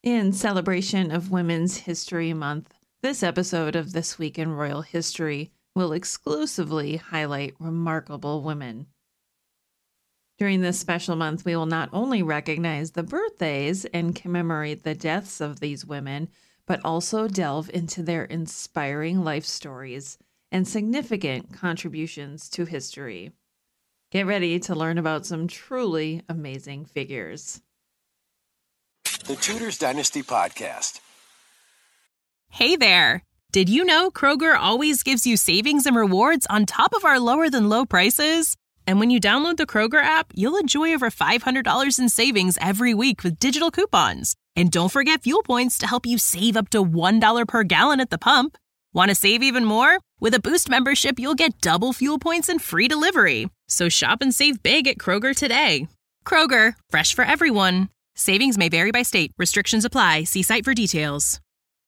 In celebration of Women's History Month, this episode of This Week in Royal History will exclusively highlight remarkable women. During this special month, we will not only recognize the birthdays and commemorate the deaths of these women, but also delve into their inspiring life stories and significant contributions to history. Get ready to learn about some truly amazing figures. The Tudors Dynasty Podcast. Hey there! Did you know Kroger always gives you savings and rewards on top of our lower-than-low prices? And when you download the Kroger app, you'll enjoy over $500 in savings every week with digital coupons. And don't forget fuel points to help you save up to $1 per gallon at the pump. Want to save even more? With a Boost membership, you'll get double fuel points and free delivery. So shop and save big at Kroger today. Kroger, fresh for everyone. Savings may vary by state. Restrictions apply. See site for details.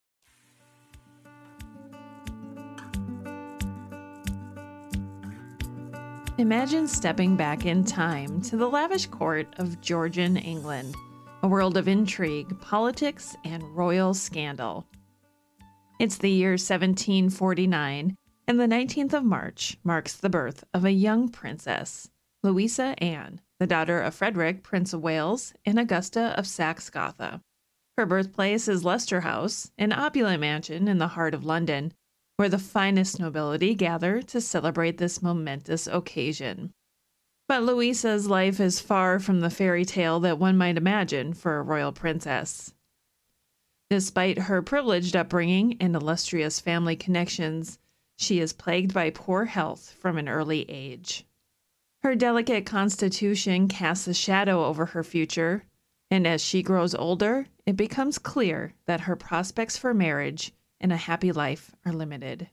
Imagine stepping back in time to the lavish court of Georgian England, a world of intrigue, politics, and royal scandal. It's the year 1749, and the 19th of March marks the birth of a young princess, Louisa Anne, the daughter of Frederick, Prince of Wales, and Augusta of Saxe-Gotha. Her birthplace is Leicester House, an opulent mansion in the heart of London, where the finest nobility gather to celebrate this momentous occasion. But Louisa's life is far from the fairy tale that one might imagine for a royal princess. Despite her privileged upbringing and illustrious family connections, she is plagued by poor health from an early age. Her delicate constitution casts a shadow over her future, and as she grows older, it becomes clear that her prospects for marriage and a happy life are limited.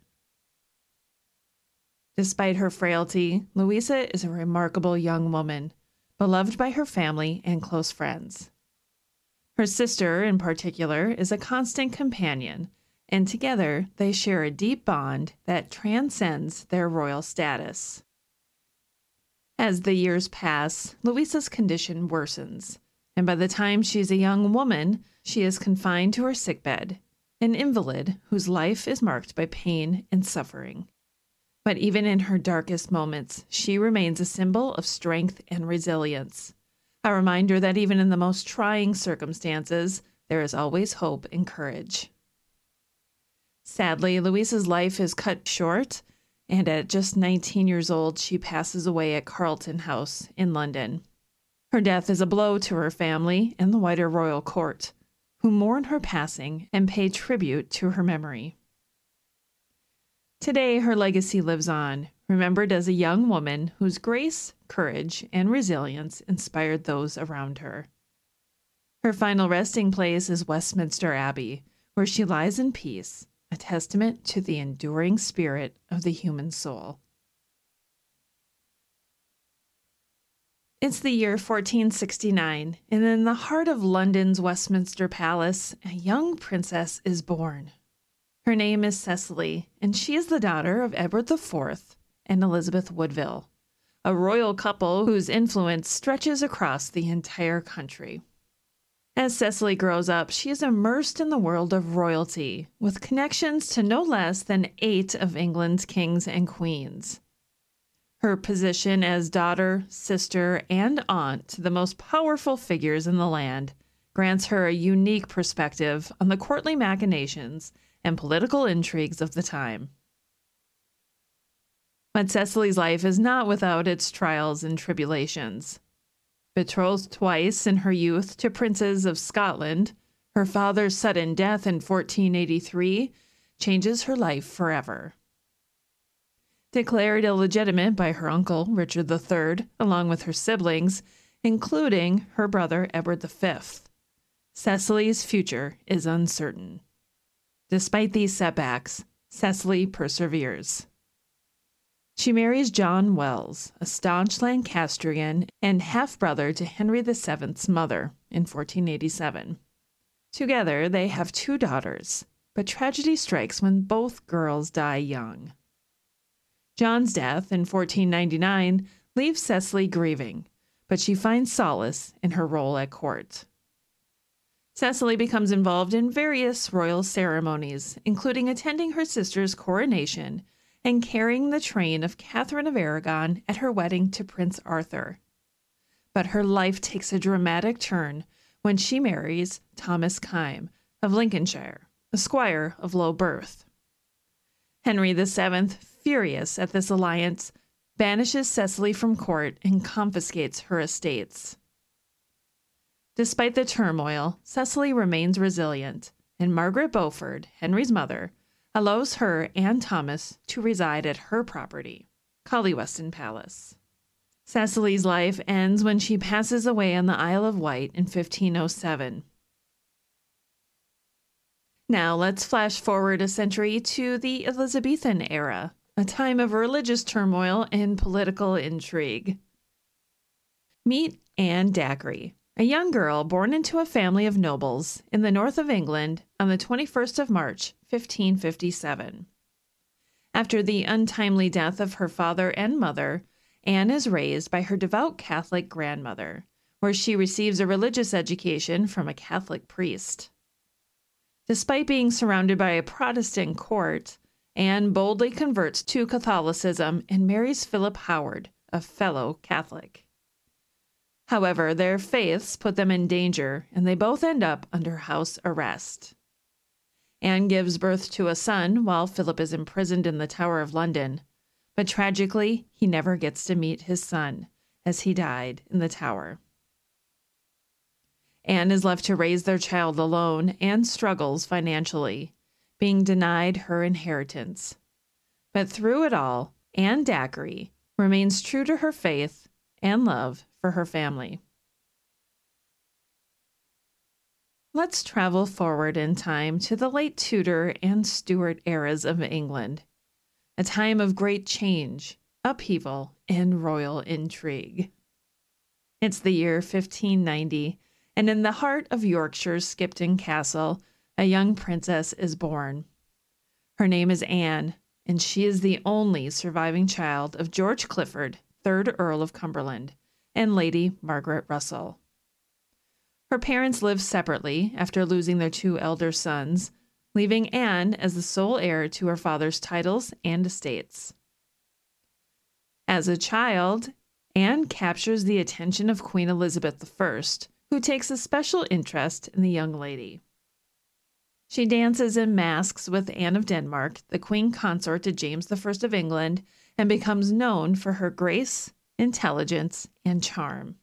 Despite her frailty, Louisa is a remarkable young woman, beloved by her family and close friends. Her sister, in particular, is a constant companion, and together they share a deep bond that transcends their royal status. As the years pass, Louisa's condition worsens, and by the time she's a young woman, she is confined to her sickbed, an invalid whose life is marked by pain and suffering. But even in her darkest moments, she remains a symbol of strength and resilience, a reminder that even in the most trying circumstances, there is always hope and courage. Sadly, Louisa's life is cut short, and at just 19 years old, she passes away at Carlton House in London. Her death is a blow to her family and the wider royal court, who mourn her passing and pay tribute to her memory. Today, her legacy lives on, remembered as a young woman whose grace, courage, and resilience inspired those around her. Her final resting place is Westminster Abbey, where she lies in peace, a testament to the enduring spirit of the human soul. It's the year 1469, and in the heart of London's Westminster Palace, a young princess is born. Her name is Cecily, and she is the daughter of Edward IV and Elizabeth Woodville, a royal couple whose influence stretches across the entire country. As Cecily grows up, she is immersed in the world of royalty, with connections to no less than 8 of England's kings and queens. Her position as daughter, sister, and aunt to the most powerful figures in the land grants her a unique perspective on the courtly machinations and political intrigues of the time. But Cecily's life is not without its trials and tribulations. Betrothed twice in her youth to princes of Scotland, her father's sudden death in 1483 changes her life forever. Declared illegitimate by her uncle, Richard III, along with her siblings, including her brother Edward V, Cecily's future is uncertain. Despite these setbacks, Cecily perseveres. She marries John Wells, a staunch Lancastrian and half-brother to Henry VII's mother, in 1487. Together, they have 2 daughters, but tragedy strikes when both girls die young. John's death in 1499 leaves Cecily grieving, but she finds solace in her role at court. Cecily becomes involved in various royal ceremonies, including attending her sister's coronation and carrying the train of Catherine of Aragon at her wedding to Prince Arthur. But her life takes a dramatic turn when she marries Thomas Kyme of Lincolnshire, a squire of low birth. Henry VII, furious at this alliance, banishes Cecily from court and confiscates her estates. Despite the turmoil, Cecily remains resilient, and Margaret Beaufort, Henry's mother, allows her and Thomas to reside at her property, Collyweston Palace. Cecily's life ends when she passes away on the Isle of Wight in 1507. Now let's flash forward a century to the Elizabethan era, a time of religious turmoil and political intrigue. Meet Anne Dacre, a young girl born into a family of nobles in the north of England on the 21st of March, 1557. After the untimely death of her father and mother, Anne is raised by her devout Catholic grandmother, where she receives a religious education from a Catholic priest. Despite being surrounded by a Protestant court, Anne boldly converts to Catholicism and marries Philip Howard, a fellow Catholic. However, their faiths put them in danger, and they both end up under house arrest. Anne gives birth to a son while Philip is imprisoned in the Tower of London, but tragically, he never gets to meet his son, as he died in the tower. Anne is left to raise their child alone and struggles financially, being denied her inheritance. But through it all, Anne Dacre remains true to her faith and love for her family. Let's travel forward in time to the late Tudor and Stuart eras of England, a time of great change, upheaval, and royal intrigue. It's the year 1590, and in the heart of Yorkshire's Skipton Castle, a young princess is born. Her name is Anne, and she is the only surviving child of George Clifford, 3rd Earl of Cumberland, and Lady Margaret Russell. Her parents lived separately after losing their 2 elder sons, leaving Anne as the sole heir to her father's titles and estates. As a child, Anne captures the attention of Queen Elizabeth I, who takes a special interest in the young lady. She dances in masques with Anne of Denmark, the queen consort to James I of England, and becomes known for her grace, intelligence, and charm.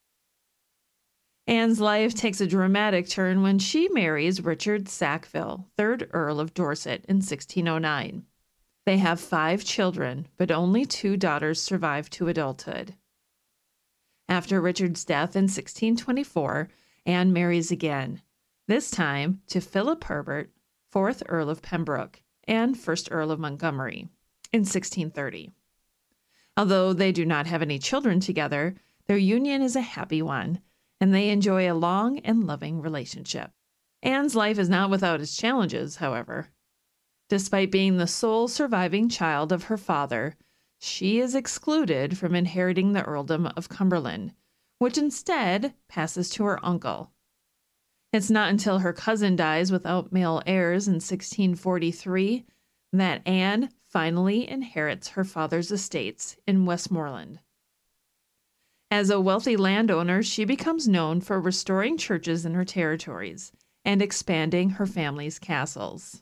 Anne's life takes a dramatic turn when she marries Richard Sackville, 3rd Earl of Dorset, in 1609. They have 5 children, but only 2 daughters survive to adulthood. After Richard's death in 1624, Anne marries again, this time to Philip Herbert, 4th Earl of Pembroke, and 1st Earl of Montgomery, in 1630. Although they do not have any children together, their union is a happy one, and they enjoy a long and loving relationship. Anne's life is not without its challenges, however. Despite being the sole surviving child of her father, she is excluded from inheriting the earldom of Cumberland, which instead passes to her uncle. It's not until her cousin dies without male heirs in 1643 that Anne finally inherits her father's estates in Westmoreland. As a wealthy landowner, she becomes known for restoring churches in her territories and expanding her family's castles.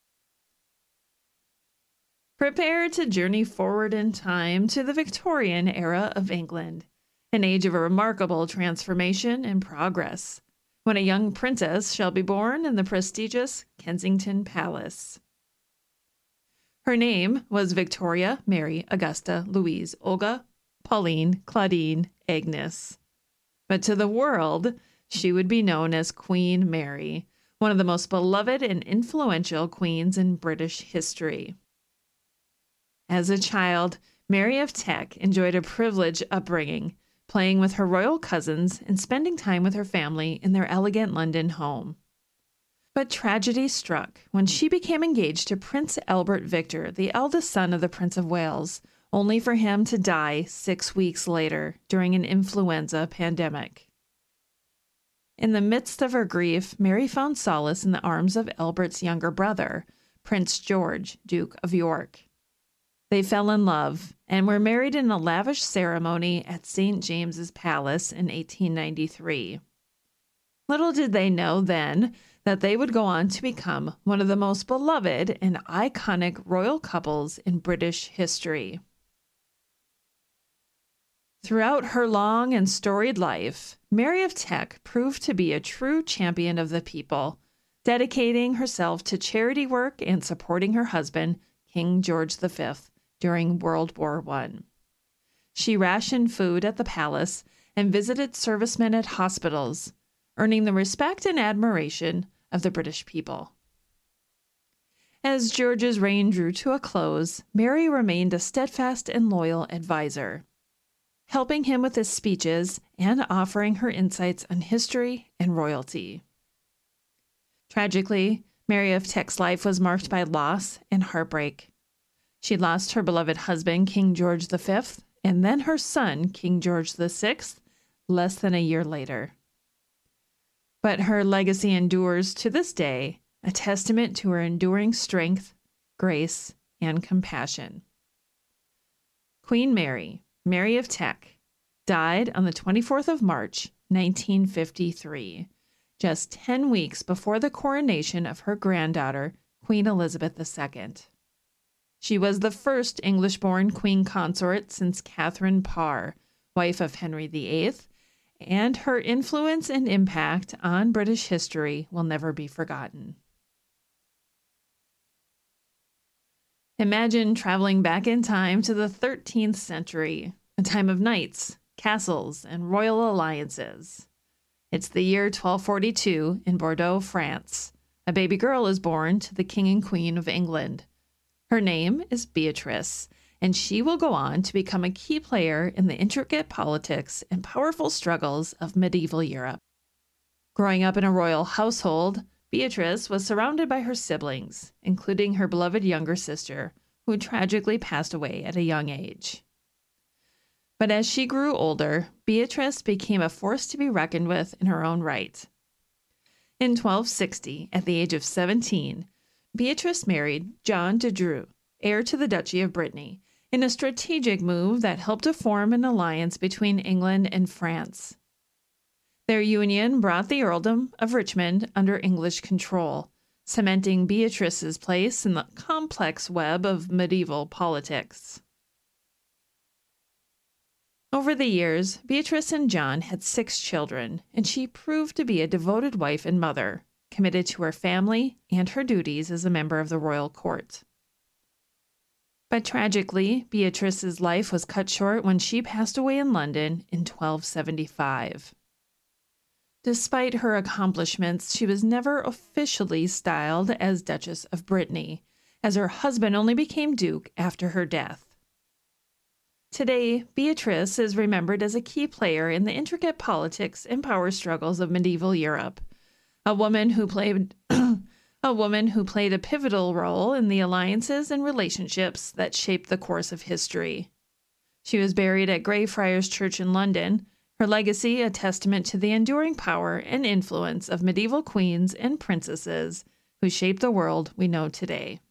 Prepare to journey forward in time to the Victorian era of England, an age of remarkable transformation and progress, when a young princess shall be born in the prestigious Kensington Palace. Her name was Victoria Mary Augusta Louise Olga Pauline Claudine Agnes. But to the world, she would be known as Queen Mary, one of the most beloved and influential queens in British history. As a child, Mary of Teck enjoyed a privileged upbringing, playing with her royal cousins and spending time with her family in their elegant London home. But tragedy struck when she became engaged to Prince Albert Victor, the eldest son of the Prince of Wales, only for him to die 6 weeks later during an influenza pandemic. In the midst of her grief, Mary found solace in the arms of Albert's younger brother, Prince George, Duke of York. They fell in love and were married in a lavish ceremony at St. James's Palace in 1893. Little did they know then that they would go on to become one of the most beloved and iconic royal couples in British history. Throughout her long and storied life, Mary of Teck proved to be a true champion of the people, dedicating herself to charity work and supporting her husband, King George V, during World War I. She rationed food at the palace and visited servicemen at hospitals, earning the respect and admiration of the British people. As George's reign drew to a close, Mary remained a steadfast and loyal advisor, helping him with his speeches and offering her insights on history and royalty. Tragically, Mary of Teck's life was marked by loss and heartbreak. She lost her beloved husband, King George V, and then her son, King George VI, less than a year later. But her legacy endures to this day, a testament to her enduring strength, grace, and compassion. Queen Mary, Mary of Teck, died on the 24th of March, 1953, just 10 weeks before the coronation of her granddaughter, Queen Elizabeth II. She was the first English-born queen consort since Catherine Parr, wife of Henry VIII, and her influence and impact on British history will never be forgotten. Imagine traveling back in time to the 13th century, a time of knights, castles, and royal alliances. It's the year 1242 in Bordeaux, France. A baby girl is born to the King and Queen of England. Her name is Beatrice, and she will go on to become a key player in the intricate politics and powerful struggles of medieval Europe. Growing up in a royal household, Beatrice was surrounded by her siblings, including her beloved younger sister, who tragically passed away at a young age. But as she grew older, Beatrice became a force to be reckoned with in her own right. In 1260, at the age of 17, Beatrice married John de Dreux, heir to the Duchy of Brittany, in a strategic move that helped to form an alliance between England and France. Their union brought the Earldom of Richmond under English control, cementing Beatrice's place in the complex web of medieval politics. Over the years, Beatrice and John had 6 children, and she proved to be a devoted wife and mother, committed to her family and her duties as a member of the royal court. But tragically, Beatrice's life was cut short when she passed away in London in 1275. Despite her accomplishments, she was never officially styled as Duchess of Brittany, as her husband only became Duke after her death. Today, Beatrice is remembered as a key player in the intricate politics and power struggles of medieval Europe, a woman who played a pivotal role in the alliances and relationships that shaped the course of history. She was buried at Greyfriars Church in London, her legacy a testament to the enduring power and influence of medieval queens and princesses who shaped the world we know today.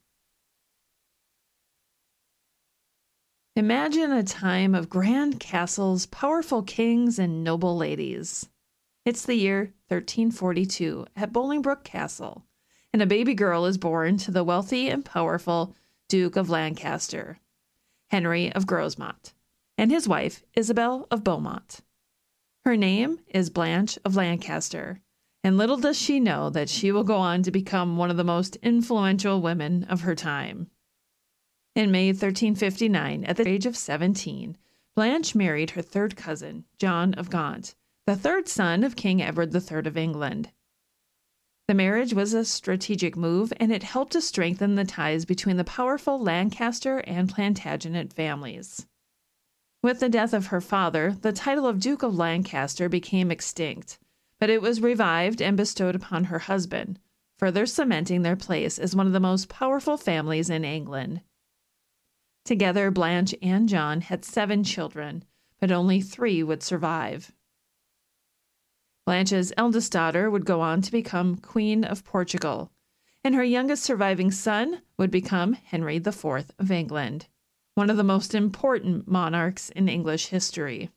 Imagine a time of grand castles, powerful kings, and noble ladies. It's the year 1342 at Bolingbroke Castle, and a baby girl is born to the wealthy and powerful Duke of Lancaster, Henry of Grosmont, and his wife, Isabel of Beaumont. Her name is Blanche of Lancaster, and little does she know that she will go on to become one of the most influential women of her time. In May 1359, at the age of 17, Blanche married her third cousin, John of Gaunt, the third son of King Edward III of England. The marriage was a strategic move, and it helped to strengthen the ties between the powerful Lancaster and Plantagenet families. With the death of her father, the title of Duke of Lancaster became extinct, but it was revived and bestowed upon her husband, further cementing their place as one of the most powerful families in England. Together, Blanche and John had 7 children, but only 3 would survive. Blanche's eldest daughter would go on to become Queen of Portugal, and her youngest surviving son would become Henry IV of England, one of the most important monarchs in English history.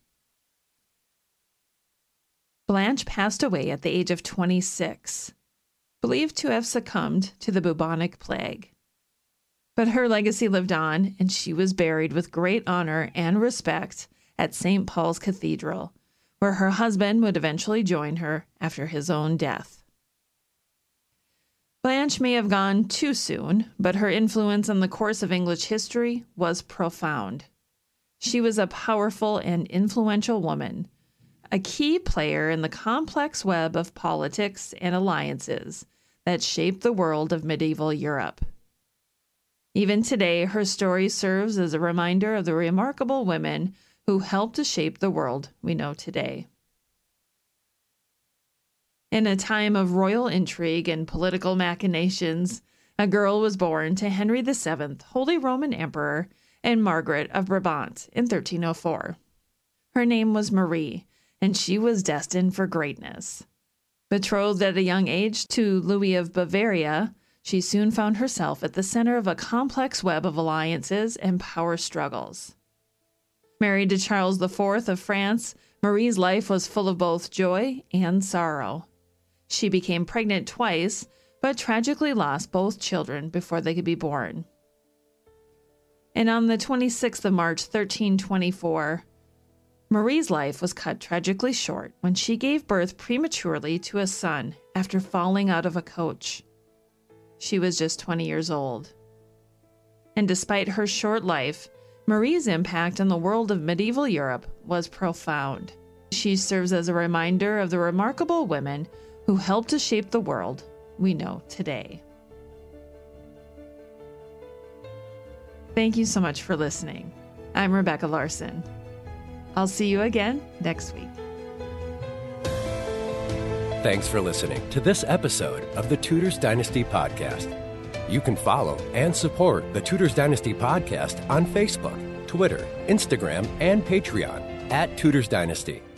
Blanche passed away at the age of 26, believed to have succumbed to the bubonic plague. But her legacy lived on, and she was buried with great honor and respect at St. Paul's Cathedral, where her husband would eventually join her after his own death. Blanche may have gone too soon, but her influence on the course of English history was profound. She was a powerful and influential woman, a key player in the complex web of politics and alliances that shaped the world of medieval Europe. Even today, her story serves as a reminder of the remarkable women who helped to shape the world we know today. In a time of royal intrigue and political machinations, a girl was born to Henry VII, Holy Roman Emperor, and Margaret of Brabant in 1304. Her name was Marie, and she was destined for greatness. Betrothed at a young age to Louis of Bavaria, she soon found herself at the center of a complex web of alliances and power struggles. Married to Charles IV of France, Marie's life was full of both joy and sorrow. She became pregnant twice, but tragically lost both children before they could be born. And on the 26th of March, 1324, Marie's life was cut tragically short when she gave birth prematurely to a son after falling out of a coach. She was just 20 years old. And despite her short life, Marie's impact on the world of medieval Europe was profound. She serves as a reminder of the remarkable women who helped to shape the world we know today. Thank you so much for listening. I'm Rebecca Larson. I'll see you again next week. Thanks for listening to this episode of the Tudors Dynasty Podcast. You can follow and support the Tudors Dynasty Podcast on Facebook, Twitter, Instagram, and Patreon @Tudors Dynasty.